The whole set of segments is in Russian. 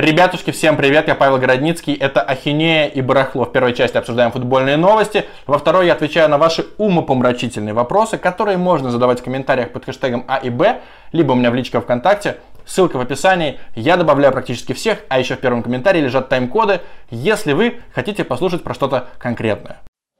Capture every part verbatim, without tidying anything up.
Ребятушки, всем привет, я Павел Городницкий, это Ахинея и Барахло. В первой части обсуждаем футбольные новости, во второй я отвечаю на ваши умопомрачительные вопросы, которые можно задавать в комментариях под хэштегом А и Б, либо у меня в личке ВКонтакте, ссылка в описании, я добавляю практически всех, а еще в первом комментарии лежат тайм-коды, если вы хотите послушать про что-то конкретное.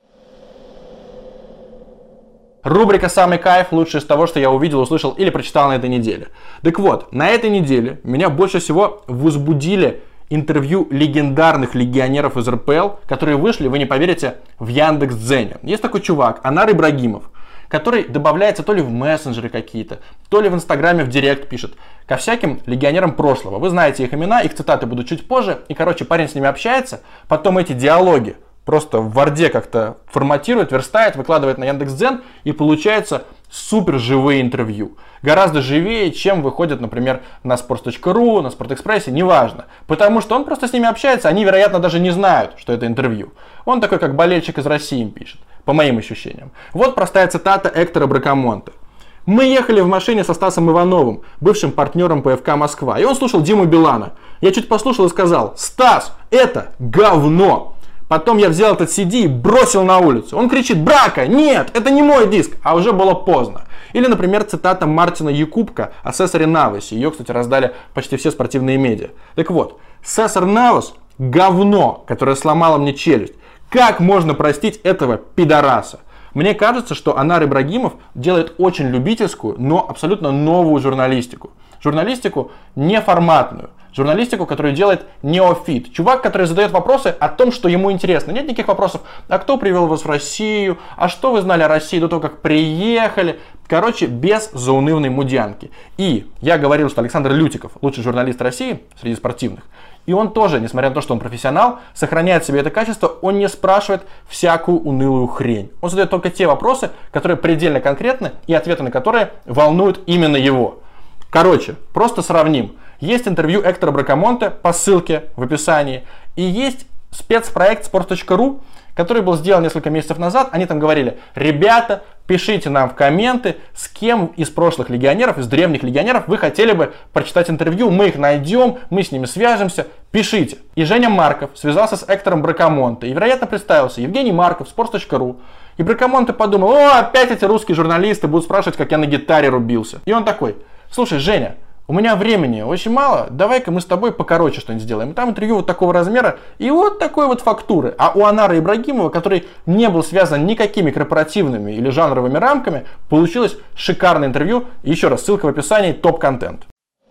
Рубрика «Самый кайф» лучше из того, что я увидел, услышал или прочитал на этой неделе. Так вот, на этой неделе меня больше всего возбудили интервью легендарных легионеров из эр пэ эл, которые вышли, вы не поверите, в Яндекс.Дзене. Есть такой чувак, Анар Ибрагимов, который добавляется то ли в мессенджеры какие-то, то ли в Инстаграме в директ пишет ко всяким легионерам прошлого. Вы знаете их имена, их цитаты будут чуть позже. И, короче, парень с ними общается, потом эти диалоги просто в Варде как-то форматирует, верстает, выкладывает на Яндекс.Дзен, и получается супер живые интервью. Гораздо живее, чем выходят, например, на спортс точка ру, на Спортэкспрессе, неважно. Потому что он просто с ними общается, они, вероятно, даже не знают, что это интервью. Он такой, как болельщик из России им пишет, по моим ощущениям. Вот простая цитата Эктора Бракамонте. Мы ехали в машине со Стасом Ивановым, бывшим партнером пэ эф ка Москва, и он слушал Диму Билана. Я чуть послушал и сказал: «Стас, это говно!» Потом я взял этот си ди и бросил на улицу. Он кричит: «Брака, нет, это не мой диск!» А уже было поздно. Или, например, цитата Мартина Якубка о Сесаре Навасе. Ее, кстати, раздали почти все спортивные медиа. Так вот, Сесар Навас – говно, которое сломало мне челюсть. Как можно простить этого пидораса? Мне кажется, что Анар Ибрагимов делает очень любительскую, но абсолютно новую журналистику. Журналистику неформатную. Журналистику, которую делает неофит. Чувак, который задает вопросы о том, что ему интересно. Нет никаких вопросов: а кто привел вас в Россию? А что вы знали о России до того, как приехали? Короче, без заунывной мудянки. И я говорил, что Александр Лютиков лучший журналист России среди спортивных. И он тоже, несмотря на то, что он профессионал, сохраняет в себе это качество. Он не спрашивает всякую унылую хрень. Он задает только те вопросы, которые предельно конкретны, и ответы на которые волнуют именно его. Короче, просто сравним. Есть интервью Эктора Бракамонте по ссылке в описании. И есть спецпроект спортс точка ру, который был сделан несколько месяцев назад. Они там говорили: ребята, пишите нам в комменты, с кем из прошлых легионеров, из древних легионеров вы хотели бы прочитать интервью. Мы их найдем, мы с ними свяжемся. Пишите. И Женя Марков связался с Эктором Бракамонте и, вероятно, представился: Евгений Марков, спортс точка ру. И Бракамонте подумал: о, опять эти русские журналисты будут спрашивать, как я на гитаре рубился. И он такой: слушай, Женя, у меня времени очень мало, давай-ка мы с тобой покороче что-нибудь сделаем. И там интервью вот такого размера и вот такой вот фактуры. А у Анара Ибрагимова, который не был связан никакими корпоративными или жанровыми рамками, получилось шикарное интервью. И еще раз, ссылка в описании, топ-контент.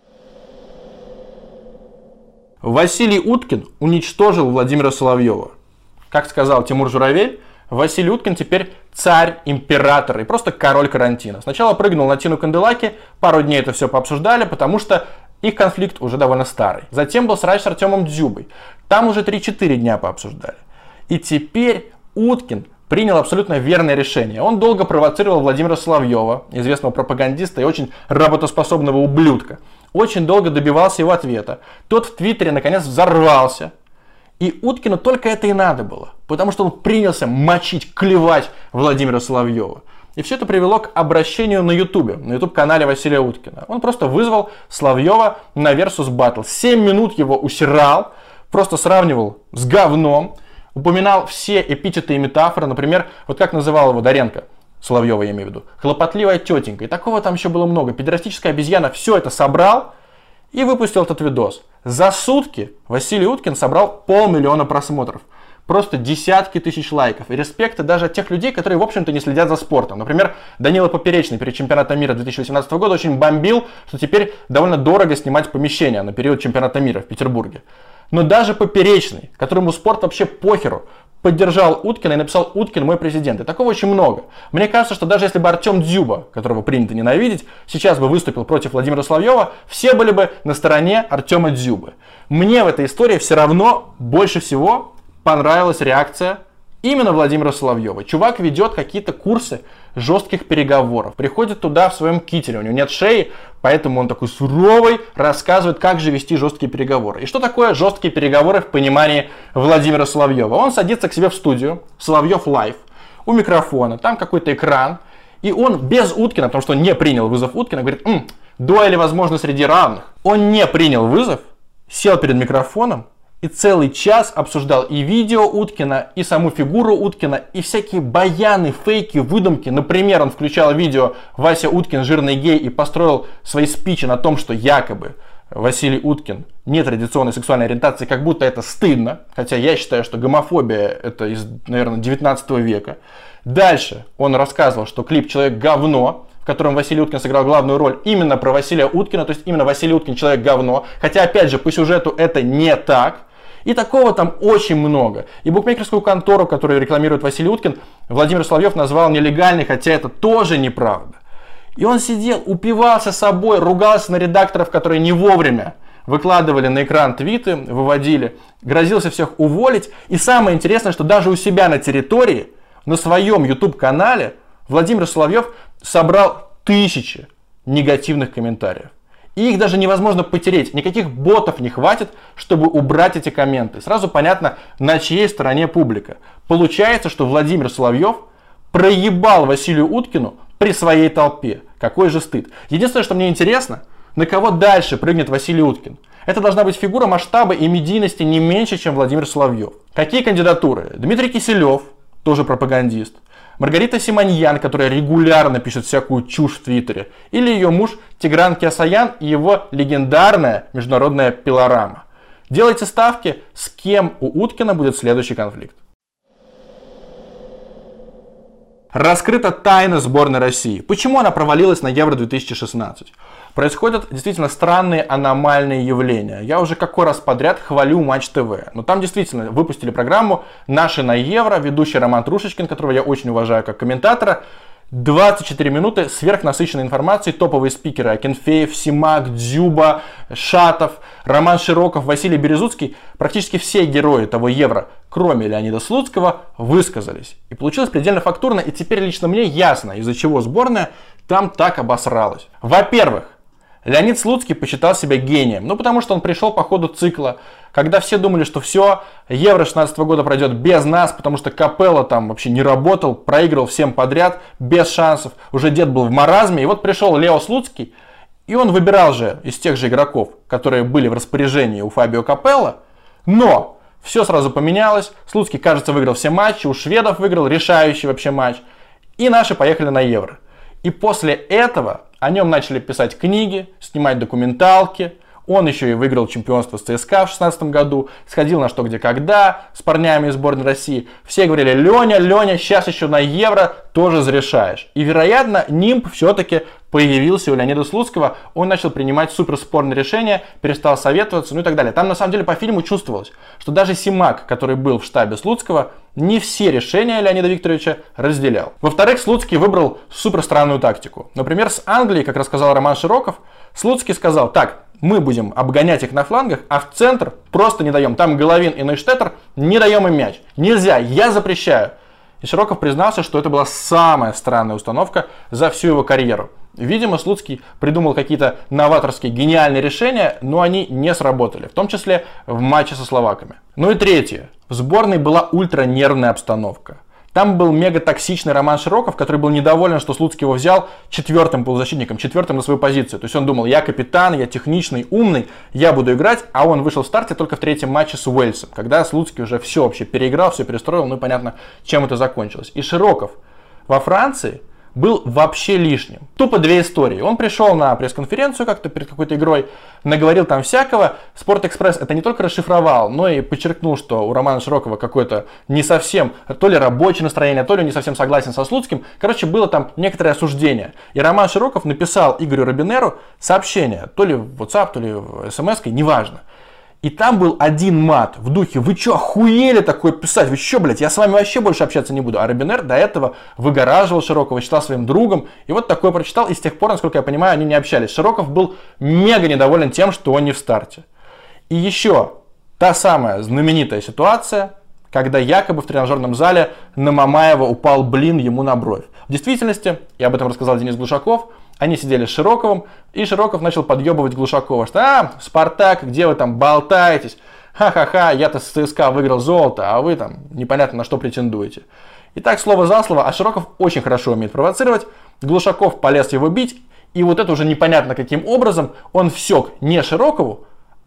Василий Уткин уничтожил Владимира Соловьева. Как сказал Тимур Журавель, Василий Уткин теперь царь, император и просто король карантина. Сначала прыгнул на Тину Канделаки, пару дней это все пообсуждали, потому что их конфликт уже довольно старый. Затем был срач с Артемом Дзюбой, там уже три-четыре дня пообсуждали. И теперь Уткин принял абсолютно верное решение. Он долго провоцировал Владимира Соловьева, известного пропагандиста и очень работоспособного ублюдка. Очень долго добивался его ответа. Тот в Твиттере наконец взорвался. И Уткину только это и надо было, потому что он принялся мочить, клевать Владимира Соловьева. И все это привело к обращению на Ютубе, на ютуб-канале Василия Уткина. Он просто вызвал Соловьева на Versus Battle. семь минут его усирал, просто сравнивал с говном, упоминал все эпитеты и метафоры. Например, вот как называл его Доренко, Соловьева я имею в виду, хлопотливая тетенька. И такого там еще было много. Педерастическая обезьяна все это собрал и выпустил этот видос. За сутки Василий Уткин собрал полмиллиона просмотров. Просто десятки тысяч лайков. И респекты даже от тех людей, которые, в общем-то, не следят за спортом. Например, Данила Поперечный перед чемпионатом мира две тысячи восемнадцатого года очень бомбил, что теперь довольно дорого снимать помещение на период чемпионата мира в Петербурге. Но даже Поперечный, которому спорт вообще похеру, поддержал Уткина и написал: «Уткин мой президент». И такого очень много. Мне кажется, что даже если бы Артем Дзюба, которого принято ненавидеть, сейчас бы выступил против Владимира Соловьева, все были бы на стороне Артема Дзюбы. Мне в этой истории все равно больше всего понравилась реакция именно Владимира Соловьева. Чувак ведет какие-то курсы жестких переговоров. Приходит туда в своем кителе, у него нет шеи, поэтому он такой суровый, рассказывает, как же вести жесткие переговоры. И что такое жесткие переговоры в понимании Владимира Соловьева? Он садится к себе в студию, Соловьев лайв, у микрофона, там какой-то экран, и он без Уткина, потому что он не принял вызов Уткина, говорит: М, дуэли возможно среди равных. Он не принял вызов, сел перед микрофоном и целый час обсуждал и видео Уткина, и саму фигуру Уткина, и всякие баяны, фейки, выдумки. Например, он включал видео «Вася Уткин жирный гей» и построил свои спичи на том, что якобы Василий Уткин нетрадиционной сексуальной ориентации, как будто это стыдно. Хотя я считаю, что гомофобия это из, наверное, девятнадцатого века. Дальше он рассказывал, что клип «Человек говно», в котором Василий Уткин сыграл главную роль, именно про Василия Уткина, то есть именно Василий Уткин человек говно. Хотя, опять же, по сюжету это не так. И такого там очень много. И букмекерскую контору, которую рекламирует Василий Уткин, Владимир Соловьев назвал нелегальной, хотя это тоже неправда. И он сидел, упивался собой, ругался на редакторов, которые не вовремя выкладывали на экран твиты, выводили, грозился всех уволить. И самое интересное, что даже у себя на территории, на своем YouTube-канале, Владимир Соловьев собрал тысячи негативных комментариев. И их даже невозможно потереть. Никаких ботов не хватит, чтобы убрать эти комменты. Сразу понятно, на чьей стороне публика. Получается, что Владимир Соловьев проебал Василию Уткину при своей толпе. Какой же стыд. Единственное, что мне интересно, на кого дальше прыгнет Василий Уткин. Это должна быть фигура масштаба и медийности не меньше, чем Владимир Соловьев. Какие кандидатуры? Дмитрий Киселев, тоже пропагандист. Маргарита Симоньян, которая регулярно пишет всякую чушь в Твиттере. Или ее муж Тигран Кеосаян и его легендарная международная пилорама. Делайте ставки, с кем у Уткина будет следующий конфликт. Раскрыта тайна сборной России. Почему она провалилась на Евро две тысячи шестнадцать? Происходят действительно странные аномальные явления. Я уже какой раз подряд хвалю Матч ТВ. Но там действительно выпустили программу «Наши на Евро», ведущий Роман Трушечкин, которого я очень уважаю как комментатора. двадцать четыре минуты сверхнасыщенной информации, топовые спикеры Акинфеев, Симак, Дзюба, Шатов, Роман Широков, Василий Березуцкий. Практически все герои того Евро, кроме Леонида Слуцкого, высказались. И получилось предельно фактурно, и теперь лично мне ясно, из-за чего сборная там так обосралась. Во-первых, Леонид Слуцкий посчитал себя гением. Ну, потому что он пришел по ходу цикла, когда все думали, что все, Евро шестнадцатого года пройдет без нас, потому что Капелло там вообще не работал, проигрывал всем подряд, без шансов. Уже дед был в маразме. И вот пришел Лео Слуцкий, и он выбирал же из тех же игроков, которые были в распоряжении у Фабио Капелло. Но все сразу поменялось. Слуцкий, кажется, выиграл все матчи, у шведов выиграл решающий вообще матч. И наши поехали на Евро. И после этого о нем начали писать книги, снимать документалки. Он еще и выиграл чемпионство с ЦСКА в две тысячи шестнадцатом году, сходил на что, где, когда с парнями из сборной России. Все говорили: Леня, Леня, сейчас еще на Евро тоже зарешаешь. И, вероятно, нимб все-таки появился у Леонида Слуцкого. Он начал принимать суперспорные решения, перестал советоваться, ну и так далее. Там, на самом деле, по фильму чувствовалось, что даже Симак, который был в штабе Слуцкого, не все решения Леонида Викторовича разделял. Во-вторых, Слуцкий выбрал суперстранную тактику. Например, с Англией, как рассказал Роман Широков, Слуцкий сказал: так, мы будем обгонять их на флангах, а в центр просто не даем. Там Головин и Нойштеттер, не даем им мяч. Нельзя, я запрещаю. И Широков признался, что это была самая странная установка за всю его карьеру. Видимо, Слуцкий придумал какие-то новаторские гениальные решения, но они не сработали, в том числе в матче со словаками. Ну и третье. В сборной была ультранервная обстановка. Там был мега-токсичный Роман Широков, который был недоволен, что Слуцкий его взял четвертым полузащитником, четвертым на свою позицию. То есть он думал: я капитан, я техничный, умный, я буду играть, а он вышел в старте только в третьем матче с Уэльсом, когда Слуцкий уже все вообще переиграл, все перестроил, ну и понятно, чем это закончилось. И Широков во Франции был вообще лишним. Тупо две истории. Он пришел на пресс-конференцию как-то перед какой-то игрой, наговорил там всякого. Спортэкспресс это не только расшифровал, но и подчеркнул, что у Романа Широкова какое-то не совсем, то ли рабочее настроение, то ли не совсем согласен со Слуцким. Короче, было там некоторое осуждение. И Роман Широков написал Игорю Робинеру сообщение, то ли в WhatsApp, то ли в смс-кой, неважно. И там был один мат в духе: вы что, охуели такое писать? Вы что, блядь, я с вами вообще больше общаться не буду. А Робинер до этого выгораживал Широкова, считал своим другом. И вот такое прочитал, и с тех пор, насколько я понимаю, они не общались. Широков был мега недоволен тем, что он не в старте. И еще та самая знаменитая ситуация, когда якобы в тренажерном зале на Мамаева упал блин ему на бровь. В действительности, и об этом рассказал Денис Глушаков, они сидели с Широковым, и Широков начал подъебывать Глушакова, что: а, Спартак, где вы там болтаетесь? Ха-ха-ха, я-то с ЦСКА выиграл золото, а вы там непонятно на что претендуете. И так слово за слово, а Широков очень хорошо умеет провоцировать. Глушаков полез его бить, и вот это уже непонятно каким образом он всек не Широкову,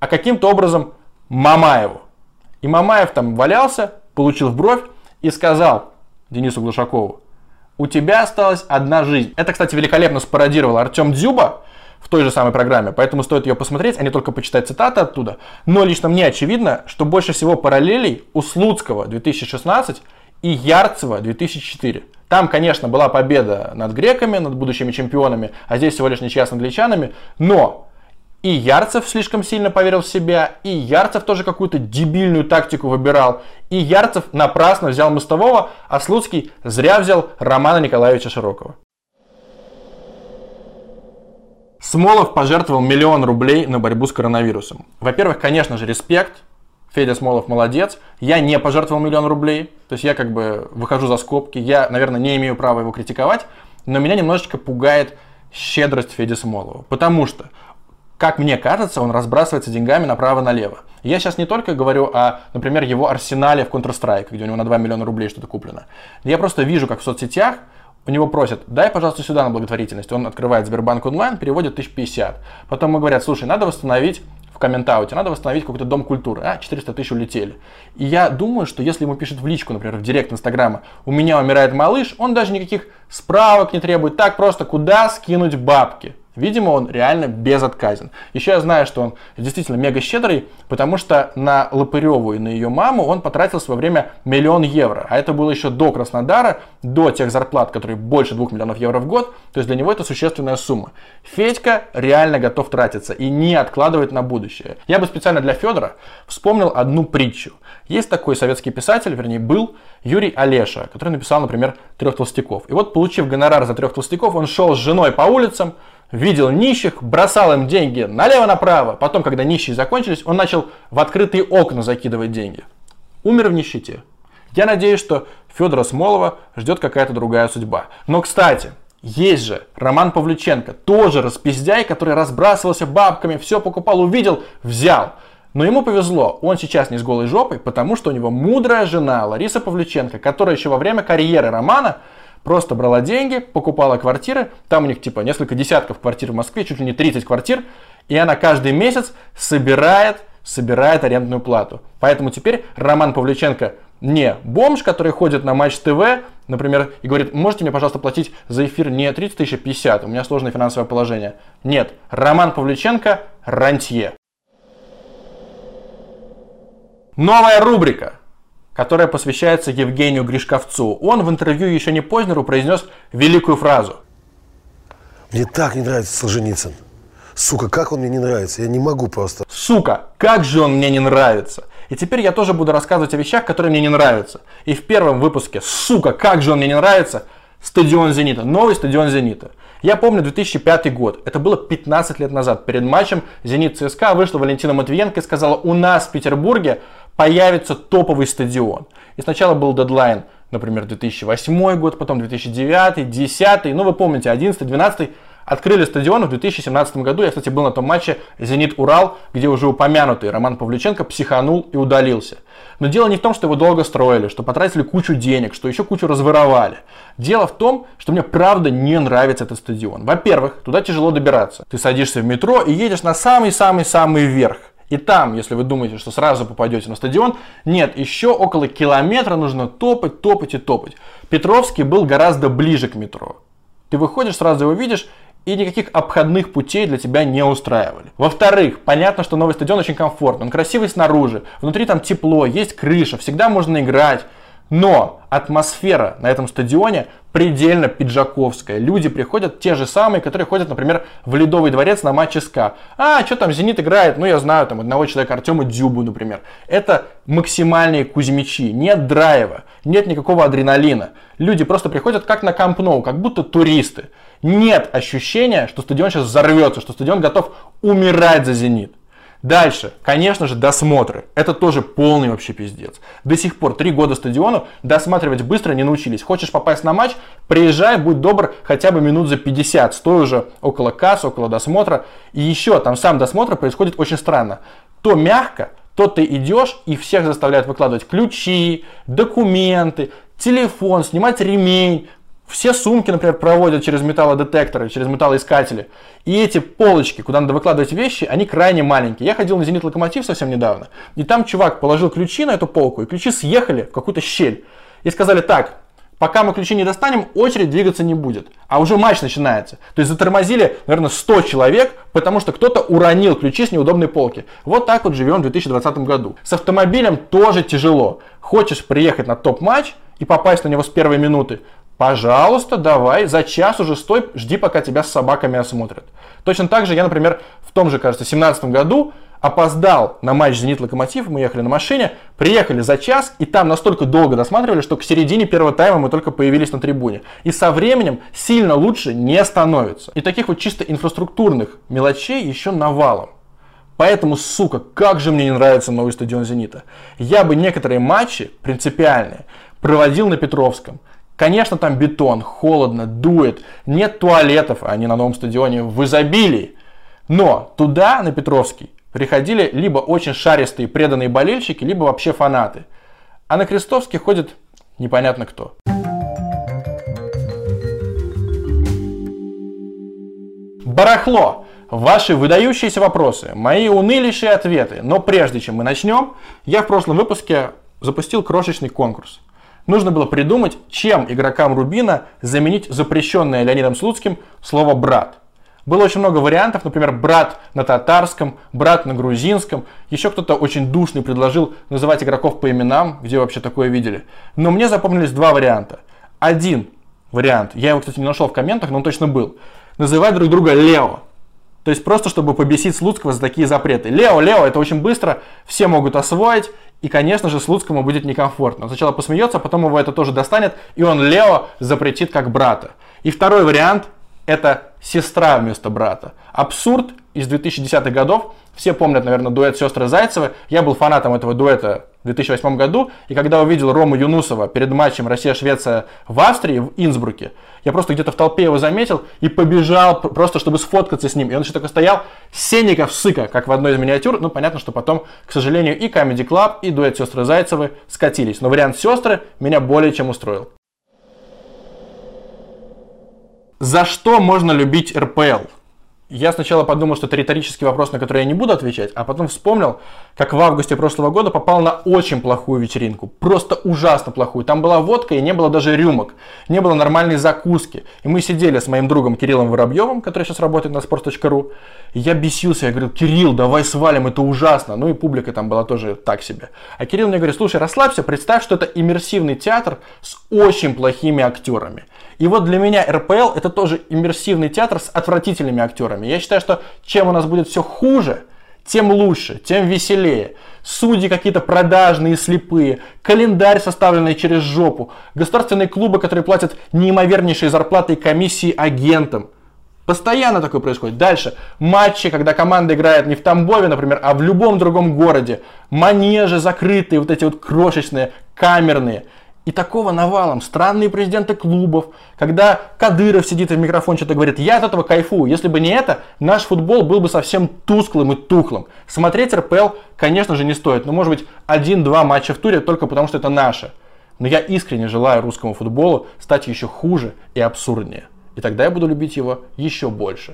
а каким-то образом Мамаеву. И Мамаев там валялся, получил в бровь и сказал Денису Глушакову: у тебя осталась одна жизнь. Это, кстати, великолепно спародировал Артем Дзюба в той же самой программе, поэтому стоит ее посмотреть, а не только почитать цитаты оттуда. Но лично мне очевидно, что больше всего параллелей у Слуцкого две тысячи шестнадцать и Ярцева две тысячи четыре. Там, конечно, была победа над греками, над будущими чемпионами, а здесь всего лишь ничья с англичанами, но и Ярцев слишком сильно поверил в себя, и Ярцев тоже какую-то дебильную тактику выбирал, и Ярцев напрасно взял Мостового, а Слуцкий зря взял Романа Николаевича Широкова. Смолов пожертвовал миллион рублей на борьбу с коронавирусом. Во-первых, конечно же, респект. Федя Смолов молодец. Я не пожертвовал миллион рублей. То есть я как бы выхожу за скобки. Я, наверное, не имею права его критиковать. Но меня немножечко пугает щедрость Феди Смолова. Потому что, как мне кажется, он разбрасывается деньгами направо-налево. Я сейчас не только говорю о, например, его арсенале в Counter-Strike, где у него на два миллиона рублей что-то куплено. Я просто вижу, как в соцсетях у него просят: дай, пожалуйста, сюда на благотворительность. Он открывает Сбербанк онлайн, переводит тысяча пятьдесят. Потом ему говорят: слушай, надо восстановить в коммент-ауте, надо восстановить какой-то дом культуры. А, четыреста тысяч улетели. И я думаю, что если ему пишут в личку, например, в директ Инстаграма: у меня умирает малыш, он даже никаких справок не требует. Так просто, куда скинуть бабки? Видимо, он реально безотказен. Еще я знаю, что он действительно мега щедрый, потому что на Лопыреву и на ее маму он потратил в свое время миллион евро. А это было еще до Краснодара, до тех зарплат, которые больше двух миллионов евро в год. То есть для него это существенная сумма. Федька реально готов тратиться и не откладывает на будущее. Я бы специально для Федора вспомнил одну притчу. Есть такой советский писатель, вернее был, Юрий Олеша, который написал, например, «Трех толстяков». И вот, получив гонорар за трех толстяков, он шел с женой по улицам, видел нищих, бросал им деньги налево-направо. Потом, когда нищие закончились, он начал в открытые окна закидывать деньги. Умер в нищете. Я надеюсь, что Федора Смолова ждет какая-то другая судьба. Но, кстати, есть же Роман Павлюченко, тоже распиздяй, который разбрасывался бабками, все покупал, увидел, взял. Но ему повезло, он сейчас не с голой жопой, потому что у него мудрая жена Лариса Павлюченко, которая еще во время карьеры Романа просто брала деньги, покупала квартиры, там у них типа несколько десятков квартир в Москве, чуть ли не тридцать квартир, и она каждый месяц собирает, собирает арендную плату. Поэтому теперь Роман Павлюченко не бомж, который ходит на Матч ТВ, например, и говорит: можете мне, пожалуйста, платить за эфир не тридцать тысяч, а пятьдесят, у меня сложное финансовое положение. Нет, Роман Павлюченко – рантье. Новая рубрика, которая посвящается Евгению Гришковцу. Он в интервью еще не Познеру произнес великую фразу. Мне так не нравится Солженицын. Сука, как он мне не нравится, я не могу просто. Сука, как же он мне не нравится. И теперь я тоже буду рассказывать о вещах, которые мне не нравятся. И в первом выпуске, сука, как же он мне не нравится, стадион «Зенита», новый стадион «Зенита». Я помню две тысячи пятый год, это было пятнадцать лет назад. Перед матчем «Зенит-ЦСКА» вышла Валентина Матвиенко и сказала: у нас в Петербурге появится топовый стадион. И сначала был дедлайн, например, две тысячи восьмой год, потом две тысячи девятый, две тысячи десятый, ну вы помните, одиннадцатый, двенадцатый. Открыли стадион в две тысячи семнадцатом году. Я, кстати, был на том матче «Зенит-Урал», где уже упомянутый Роман Павлюченко психанул и удалился. Но дело не в том, что его долго строили, что потратили кучу денег, что еще кучу разворовали. Дело в том, что мне правда не нравится этот стадион. Во-первых, туда тяжело добираться. Ты садишься в метро и едешь на самый-самый-самый верх. И там, если вы думаете, что сразу попадете на стадион, нет, еще около километра нужно топать, топать и топать. Петровский был гораздо ближе к метро. Ты выходишь, сразу его видишь, и никаких обходных путей для тебя не устраивали. Во-вторых, понятно, что новый стадион очень комфортный, он красивый снаружи, внутри там тепло, есть крыша, всегда можно играть. Но атмосфера на этом стадионе предельно пиджаковская. Люди приходят те же самые, которые ходят, например, в Ледовый дворец на матч СКА. А, что там, «Зенит» играет? Ну, я знаю, там, одного человека, Артема Дзюбу, например. Это максимальные кузьмичи. Нет драйва, нет никакого адреналина. Люди просто приходят как на Камп Ноу, как будто туристы. Нет ощущения, что стадион сейчас взорвется, что стадион готов умирать за «Зенит». Дальше, конечно же, досмотры. Это тоже полный вообще пиздец. До сих пор три года стадиону досматривать быстро не научились. Хочешь попасть на матч, приезжай, будь добр, хотя бы минут за пятьдесят. Стой уже около кассы, около досмотра. И еще там сам досмотр происходит очень странно. То мягко, то ты идешь и всех заставляют выкладывать ключи, документы, телефон, снимать ремень. Все сумки, например, проводят через металлодетекторы, через металлоискатели. И эти полочки, куда надо выкладывать вещи, они крайне маленькие. Я ходил на «Зенит Локомотив» совсем недавно, и там чувак положил ключи на эту полку, и ключи съехали в какую-то щель. И сказали: так, пока мы ключи не достанем, очередь двигаться не будет. А уже матч начинается. То есть затормозили, наверное, сто человек, потому что кто-то уронил ключи с неудобной полки. Вот так вот живем в две тысячи двадцатом году. С автомобилем тоже тяжело. Хочешь приехать на топ-матч и попасть на него с первой минуты? Пожалуйста, давай, за час уже стой, жди, пока тебя с собаками осмотрят. Точно так же я, например, в том же, кажется, семнадцатом году опоздал на матч «Зенит-Локомотив», мы ехали на машине, приехали за час, и там настолько долго досматривали, что к середине первого тайма мы только появились на трибуне. И со временем сильно лучше не становится. И таких вот чисто инфраструктурных мелочей еще навалом. Поэтому, сука, как же мне не нравится новый стадион «Зенита». Я бы некоторые матчи принципиальные проводил на Петровском. Конечно, там бетон, холодно, дует, нет туалетов, они на новом стадионе в изобилии. Но туда, на Петровский, приходили либо очень шаристые преданные болельщики, либо вообще фанаты. А на Крестовский ходит непонятно кто. Барахло. Ваши выдающиеся вопросы, мои унылейшие ответы. Но прежде чем мы начнем, я в прошлом выпуске запустил крошечный конкурс. Нужно было придумать, чем игрокам Рубина заменить запрещенное Леонидом Слуцким слово «брат». Было очень много вариантов, например, брат на татарском, брат на грузинском. Еще кто-то очень душный предложил называть игроков по именам, где вообще такое видели. Но мне запомнились два варианта. Один вариант, я его, кстати, не нашел в комментах, но он точно был. Называть друг друга Лео. То есть просто, чтобы побесить Слуцкого за такие запреты. Лео, Лео, это очень быстро, все могут освоить. И, конечно же, Слуцкому будет некомфортно. Он сначала посмеется, потом его это тоже достанет, и он Лео запретит как брата. И второй вариант – это сестра вместо брата. Абсурд из две тысячи десятых годов. Все помнят, наверное, дуэт «Сестры Зайцевы». Я был фанатом этого дуэта в две тысячи восьмом году. И когда увидел Рому Юнусова перед матчем Россия-Швеция в Австрии, в Инсбруке, я просто где-то в толпе его заметил и побежал просто, чтобы сфоткаться с ним. И он еще такой стоял, Сенников-сыка, как в одной из миниатюр. Ну, понятно, что потом, к сожалению, и Comedy Club, и дуэт «Сестры Зайцевы» скатились. Но вариант «Сестры» меня более чем устроил. За что можно любить эр пэ эл? Я сначала подумал, что это риторический вопрос, на который я не буду отвечать, а потом вспомнил, как в августе прошлого года попал на очень плохую вечеринку. Просто ужасно плохую. Там была водка и не было даже рюмок. Не было нормальной закуски. И мы сидели с моим другом Кириллом Воробьевым, который сейчас работает на sports точка ру. И я бесился, я говорил: Кирилл, давай свалим, это ужасно. Ну и публика там была тоже так себе. А Кирилл мне говорит: слушай, расслабься, представь, что это иммерсивный театр с очень плохими актерами. И вот для меня эр пэ эл это тоже иммерсивный театр с отвратительными актерами. Я считаю, что чем у нас будет все хуже, тем лучше, тем веселее. Судьи какие-то продажные, слепые, календарь, составленный через жопу, государственные клубы, которые платят неимовернейшие зарплаты и комиссии агентам. Постоянно такое происходит. Дальше. Матчи, когда команда играет не в Тамбове, например, а в любом другом городе. Манежи закрытые, вот эти вот крошечные, камерные. И такого навалом. Странные президенты клубов, когда Кадыров сидит и в микрофон что-то говорит: я от этого кайфую. Если бы не это, наш футбол был бы совсем тусклым и тухлым. Смотреть эр пэ эл, конечно же, не стоит. Но может быть один-два матча в туре только потому, что это наше. Но я искренне желаю русскому футболу стать еще хуже и абсурднее. И тогда я буду любить его еще больше.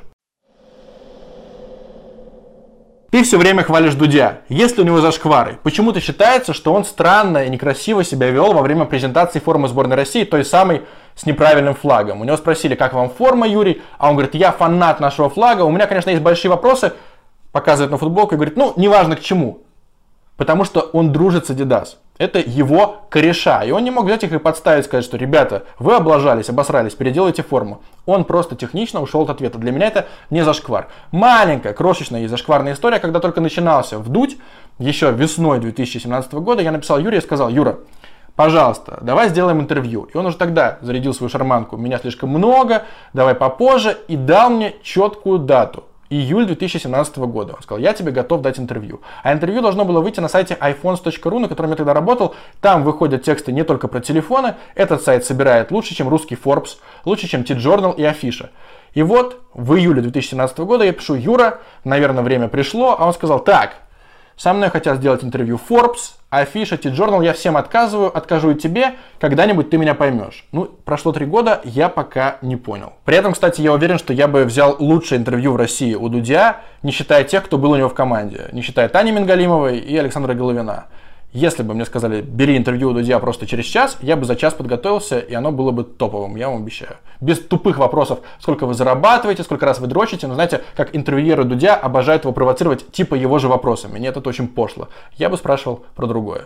Ты все время хвалишь Дудя. Есть ли у него зашквары? Почему-то считается, что он странно и некрасиво себя вел во время презентации формы сборной России, той самой с неправильным флагом. У него спросили: как вам форма, Юрий? А он говорит: я фанат нашего флага. У меня, конечно, есть большие вопросы. Показывает на футболку и говорит: ну, неважно к чему. Потому что он дружит с Adidas. Это его кореша. И он не мог взять их и подставить, сказать, что: ребята, вы облажались, обосрались, переделайте форму. Он просто технично ушел от ответа. Для меня это не зашквар. Маленькая, крошечная и зашкварная история, когда только начинался вдуть, еще весной две тысячи семнадцатого года, я написал Юре и сказал: Юра, пожалуйста, давай сделаем интервью. И он уже тогда зарядил свою шарманку: меня слишком много, давай попозже, и дал мне четкую дату. Июль две тысячи семнадцатого года. Он сказал: я тебе готов дать интервью. А интервью должно было выйти на сайте айфонс точка ру, на котором я тогда работал. Там выходят тексты не только про телефоны. Этот сайт собирает лучше, чем русский Forbes, лучше, чем T-Journal и Афиша. И вот в июле две тысячи семнадцатого года я пишу: Юра, наверное, время пришло. А он сказал: так, Со мной хотят сделать интервью Forbes, Афиша, T-Journal, я всем отказываю, откажу и тебе, когда-нибудь ты меня поймешь. Ну, прошло три года, я пока не понял. При этом, кстати, я уверен, что я бы взял лучшее интервью в России у Дудя, не считая тех, кто был у него в команде, не считая Тани Мингалимовой и Александра Головина. Если бы мне сказали, бери интервью у Дудя просто через час, я бы за час подготовился, и оно было бы топовым, я вам обещаю. Без тупых вопросов, сколько вы зарабатываете, сколько раз вы дрочите. Но знаете, как интервьюеры Дудя обожают его провоцировать типа его же вопросами. Мне это очень пошло. Я бы спрашивал про другое.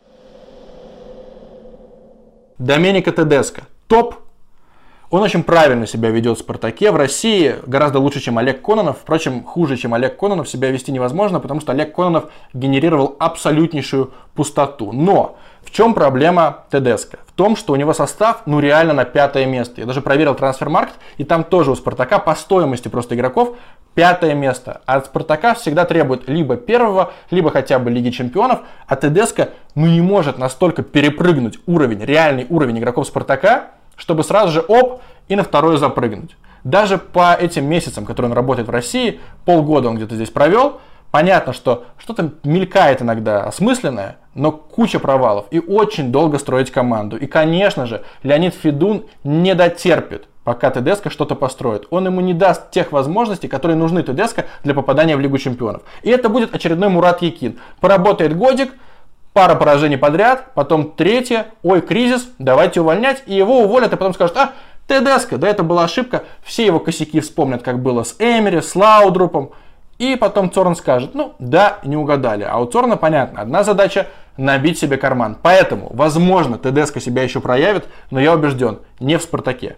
Доменико Тедеско. Топ. Он очень правильно себя ведет в «Спартаке». В России гораздо лучше, чем Олег Кононов. Впрочем, хуже, чем Олег Кононов, себя вести невозможно, потому что Олег Кононов генерировал абсолютнейшую пустоту. Но в чем проблема Тедеско? В том, что у него состав, ну реально на пятое место. Я даже проверил Трансфермаркт, и там тоже у «Спартака» по стоимости просто игроков пятое место. А от «Спартака» всегда требует либо первого, либо хотя бы Лиги Чемпионов. А Тедеско, ну не может настолько перепрыгнуть уровень, реальный уровень игроков «Спартака», чтобы сразу же оп и на второе запрыгнуть. Даже по этим месяцам, которые он работает в России, полгода он где-то здесь провел, понятно, что что-то мелькает иногда осмысленное, но куча провалов и очень долго строить команду. И, конечно же, Леонид Федун не дотерпит, пока Тедеско что-то построит. Он ему не даст тех возможностей, которые нужны Тедеско для попадания в Лигу Чемпионов. И это будет очередной Мурат Якин. Поработает годик, пара поражений подряд, потом третье, ой, кризис, давайте увольнять, и его уволят, и потом скажут, а, Тедеско, да это была ошибка, все его косяки вспомнят, как было с Эмери, с Лаудрупом, и потом Цорн скажет, ну, да, не угадали, а у Цорна, понятно, одна задача – набить себе карман, поэтому, возможно, Тедеско себя еще проявит, но я убежден, не в «Спартаке».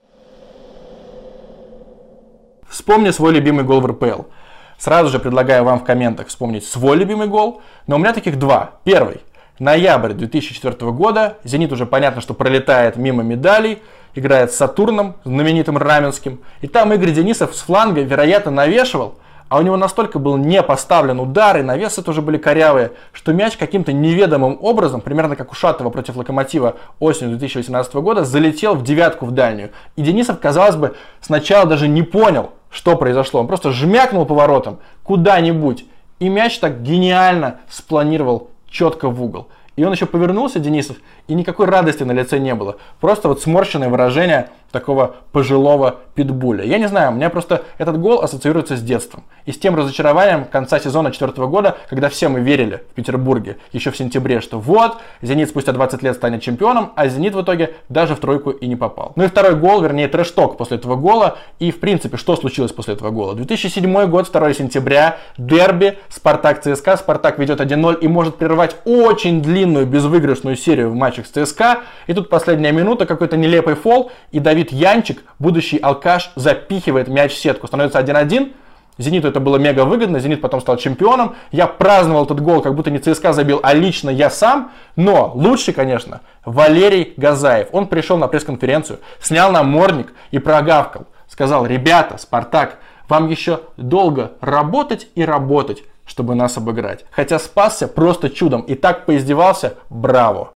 Вспомни свой любимый гол в эр пэ эл. Сразу же предлагаю вам в комментах вспомнить свой любимый гол, но у меня таких два. Первый. Ноябрь две тысячи четвёртого года. «Зенит» уже понятно, что пролетает мимо медалей, играет с «Сатурном», знаменитым Раменским. И там Игорь Денисов с фланга, вероятно, навешивал, а у него настолько был не поставлен удар, и навесы тоже были корявые, что мяч каким-то неведомым образом, примерно как у Шатова против «Локомотива» осенью две тысячи восемнадцатого года, залетел в девятку в дальнюю. И Денисов, казалось бы, сначала даже не понял, что произошло. Он просто жмякнул поворотом куда-нибудь, и мяч так гениально спланировал четко в угол. И он еще повернулся, Денисов, и никакой радости на лице не было. Просто вот сморщенное выражение такого пожилого питбуля. Я не знаю, у меня просто этот гол ассоциируется с детством. И с тем разочарованием конца сезона четвертого года, когда все мы верили в Петербурге еще в сентябре, что вот, «Зенит» спустя двадцать лет станет чемпионом, а «Зенит» в итоге даже в тройку и не попал. Ну и второй гол, вернее трэш-ток после этого гола. И в принципе, что случилось после этого гола? две тысячи седьмой год, второго сентября, дерби, Спартак-ЦСКА. Спартак ведет один ноль и может прервать очень длинную безвыигрышную серию в матчах с ЦСКА. И тут последняя минута, какой-то нелепый фол, и Давид Янчик, будущий алкаш, запихивает мяч в сетку. Становится один один. «Зениту» это было мега выгодно, «Зенит» потом стал чемпионом. Я праздновал этот гол, как будто не ЦСКА забил, а лично я сам. Но лучше, конечно, Валерий Газаев. Он пришел на пресс-конференцию, снял намордник и прогавкал. Сказал: ребята, «Спартак», вам еще долго работать и работать, чтобы нас обыграть. Хотя спасся просто чудом и так поиздевался, браво.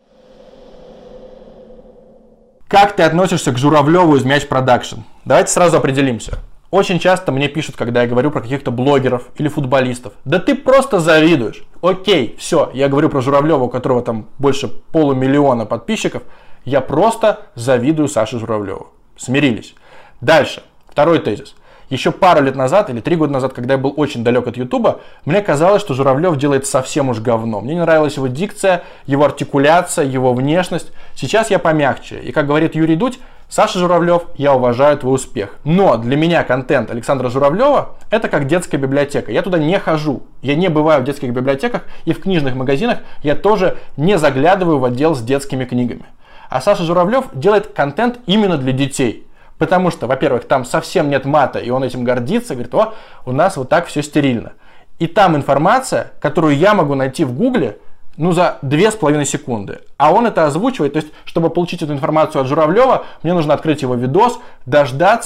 Как ты относишься к Журавлеву из Мяч Продакшн? Давайте сразу определимся. Очень часто мне пишут, когда я говорю про каких-то блогеров или футболистов: да ты просто завидуешь. Окей, все, я говорю про Журавлева, у которого там больше полумиллиона подписчиков. Я просто завидую Саше Журавлеву. Смирились. Дальше. Второй тезис. Еще пару лет назад, или три года назад, когда я был очень далек от Ютуба, мне казалось, что Журавлев делает совсем уж говно. Мне не нравилась его дикция, его артикуляция, его внешность. Сейчас я помягче. И как говорит Юрий Дудь: Саша Журавлев, я уважаю твой успех. Но для меня контент Александра Журавлева — это как детская библиотека. Я туда не хожу. Я не бываю в детских библиотеках, и в книжных магазинах я тоже не заглядываю в отдел с детскими книгами. А Саша Журавлев делает контент именно для детей. Потому что, во-первых, там совсем нет мата, и он этим гордится, говорит: о, у нас вот так все стерильно. И там информация, которую я могу найти в Гугле, ну, за две с половиной секунды. А он это озвучивает. То есть, чтобы получить эту информацию от Журавлева, мне нужно открыть его видос, дождаться,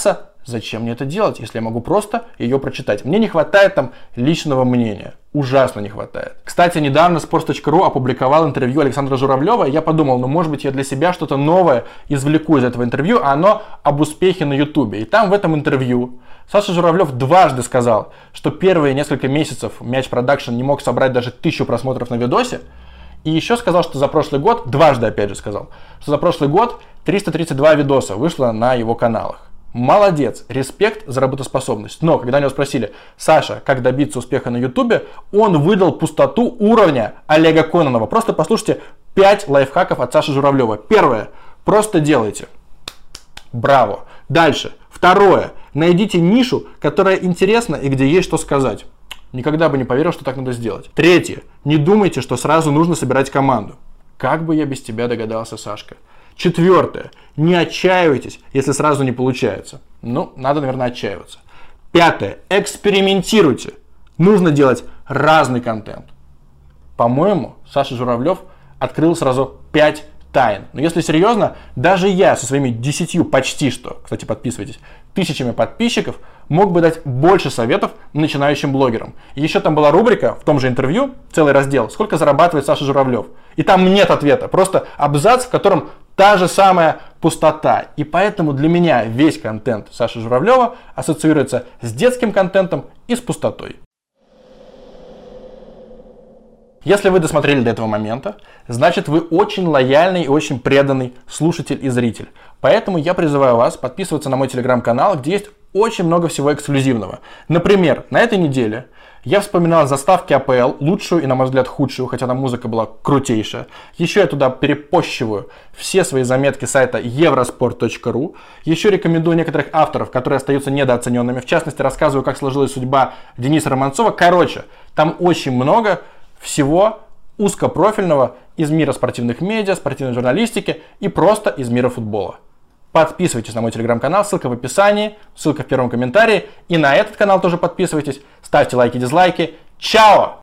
Зачем мне это делать, если я могу просто ее прочитать? Мне не хватает там личного мнения. Ужасно не хватает. Кстати, недавно sports точка ру опубликовал интервью Александра Журавлева, и я подумал, ну может быть я для себя что-то новое извлеку из этого интервью, а оно об успехе на ютубе. И там в этом интервью Саша Журавлев дважды сказал, что первые несколько месяцев Мяч Продакшн не мог собрать даже тысячу просмотров на видосе. И еще сказал, что за прошлый год, дважды опять же сказал, что за прошлый год триста тридцать два видоса вышло на его каналах. Молодец, респект за работоспособность. Но когда него спросили, Саша, как добиться успеха на ютубе, он выдал пустоту уровня Олега Кононова. Просто послушайте пять лайфхаков от Саши Журавлева. Первое, просто делайте. Браво. Дальше. Второе, найдите нишу, которая интересна и где есть что сказать. Никогда бы не поверил, что так надо сделать. Третье, не думайте, что сразу нужно собирать команду. Как бы я без тебя догадался, Сашка. Четвертое. Не отчаивайтесь, если сразу не получается. Ну, надо, наверное, отчаиваться. Пятое. Экспериментируйте. Нужно делать разный контент. По-моему, Саша Журавлев открыл сразу пять тайн. Но если серьезно, даже я со своими десятью почти что, кстати, подписывайтесь, тысячами подписчиков, мог бы дать больше советов начинающим блогерам. И еще там была рубрика, в том же интервью, целый раздел, сколько зарабатывает Саша Журавлев. И там нет ответа, просто абзац, в котором та же самая пустота. И поэтому для меня весь контент Саши Журавлева ассоциируется с детским контентом и с пустотой. Если вы досмотрели до этого момента, значит вы очень лояльный и очень преданный слушатель и зритель. Поэтому я призываю вас подписываться на мой телеграм-канал, где есть очень много всего эксклюзивного. Например, на этой неделе я вспоминал заставки АПЛ, лучшую и, на мой взгляд, худшую, хотя там музыка была крутейшая. Еще я туда перепощиваю все свои заметки сайта евроспорт точка ру. Еще рекомендую некоторых авторов, которые остаются недооцененными. В частности, рассказываю, как сложилась судьба Дениса Романцова. Короче, там очень много всего узкопрофильного из мира спортивных медиа, спортивной журналистики и просто из мира футбола. Подписывайтесь на мой телеграм-канал, ссылка в описании, ссылка в первом комментарии. И на этот канал тоже подписывайтесь, ставьте лайки, дизлайки. Чао!